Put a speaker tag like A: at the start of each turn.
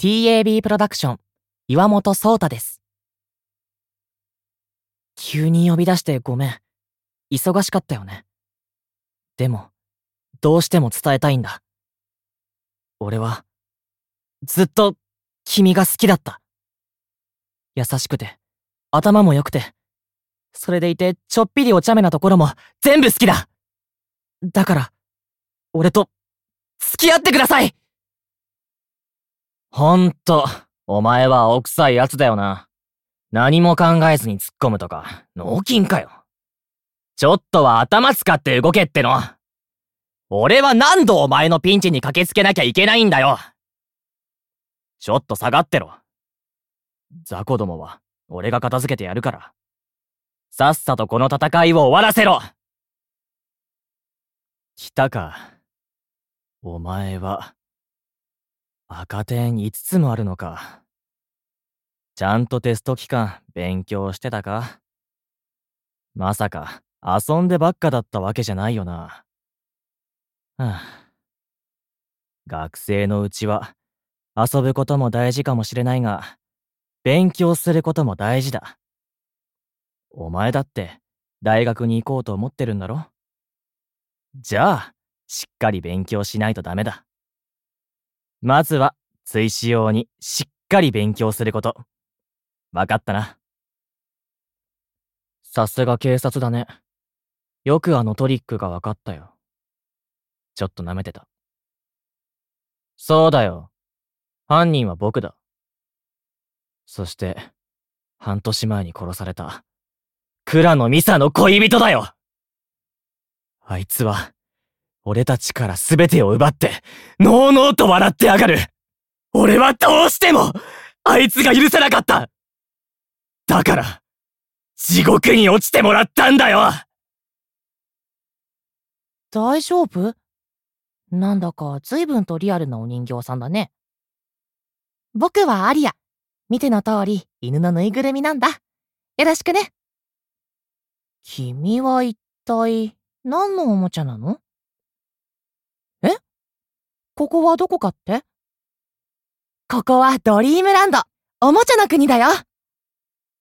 A: TAB プロダクション、岩本壮太です。急に呼び出してごめん。忙しかったよね。でも、どうしても伝えたいんだ。俺は、ずっと、君が好きだった。優しくて、頭も良くて、それでいてちょっぴりお茶目なところも全部好きだ。だから、俺と、付き合ってください。ほんと、お前は青臭いやつだよな。何も考えずに突っ込むとか、脳筋かよ。ちょっとは頭使って動けっての。俺は何度お前のピンチに駆けつけなきゃいけないんだよ。ちょっと下がってろ。雑魚どもは、俺が片付けてやるから。さっさとこの戦いを終わらせろ。来たか。お前は、赤点5つもあるのか。ちゃんとテスト期間勉強してたか？まさか遊んでばっかだったわけじゃないよな。はあ、学生のうちは遊ぶことも大事かもしれないが、勉強することも大事だ。お前だって大学に行こうと思ってるんだろ？じゃあ、しっかり勉強しないとダメだ。まずは追試用にしっかり勉強すること。わかったな。さすが警察だね。よくあのトリックがわかったよ。ちょっと舐めてた。そうだよ。犯人は僕だ。そして、半年前に殺された、倉野美沙の恋人だよ。あいつは、俺たちから全てを奪って、のうのうと笑ってやがる。俺はどうしても、あいつが許せなかった。だから、地獄に落ちてもらったんだよ。
B: 大丈夫？なんだか随分とリアルなお人形さんだね。僕はアリア。見ての通り犬のぬいぐるみなんだ。よろしくね。君は一体何のおもちゃなの？え？ここはどこかって？ここはドリームランド。おもちゃの国だよ。